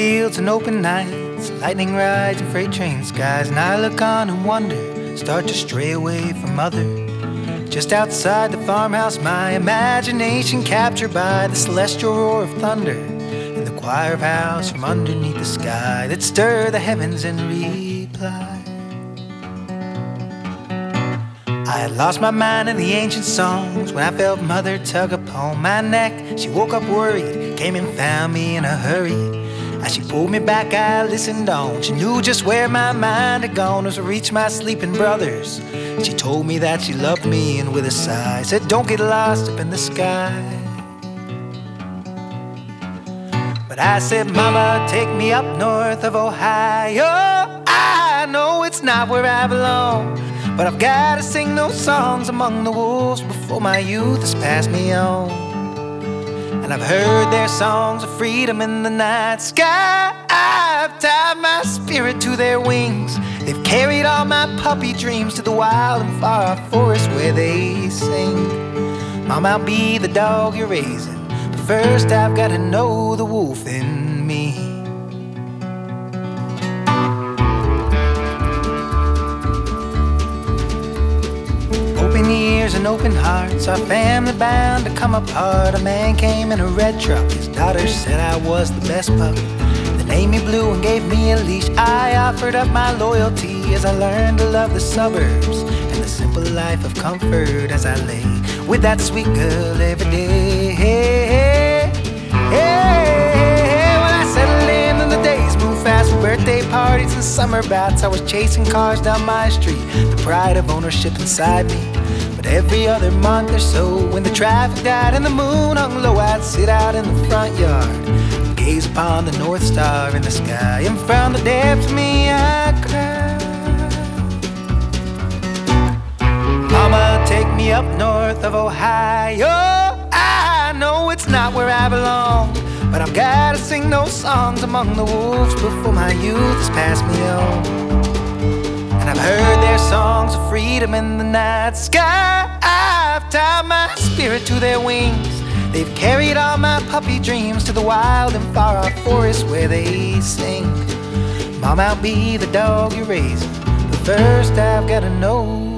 fields and open nights, lightning rides and freight train skies, and I look on and wonder, start to stray away from mother. Just outside the farmhouse, my imagination captured by the celestial roar of thunder and the choir of house from underneath the sky that stir the heavens in reply. I had lost my mind in the ancient songs when I felt mother tug upon my neck. She woke up worried, came and found me in a hurry. As she pulled me back, I listened on. She knew just where my mind had gone as I reached my sleeping brothers. She told me that she loved me, and with a sigh said, "Don't get lost up in the sky." But I said, "Mama, take me up north of Ohio. I know it's not where I belong, but I've got to sing those songs among the wolves before my youth has passed me on. And I've heard their songs of freedom in the night sky. I've tied my spirit to their wings. They've carried all my puppy dreams to the wild and far forest where they sing. Mom, I'll be the dog you're raising, but first I've got to know the wolf in me." Open ears and open hearts, our family bound to come apart. A man came in a red truck, his daughter said I was the best pup. They named me Blue and gave me a leash. I offered up my loyalty as I learned to love the suburbs and the simple life of comfort as I lay with that sweet girl every day. When I settled in and the days moved fast with birthday parties and summer bats, I was chasing cars down my street, the pride of ownership inside me. But every other month or so, when the traffic died and the moon hung low, I'd sit out in the front yard, gaze upon the North Star in the sky, and from the depths of me I'd cry. Mama, take me up north of Ohio. I know it's not where I belong, but I've got to sing those songs among the wolves before my youth has passed me on. And I've heard their songs of freedom in the night sky. I've tied my spirit to their wings. They've carried all my puppy dreams to the wild and far off forest where they sing. Mom, I'll be the dog you're raising, but first I've got to know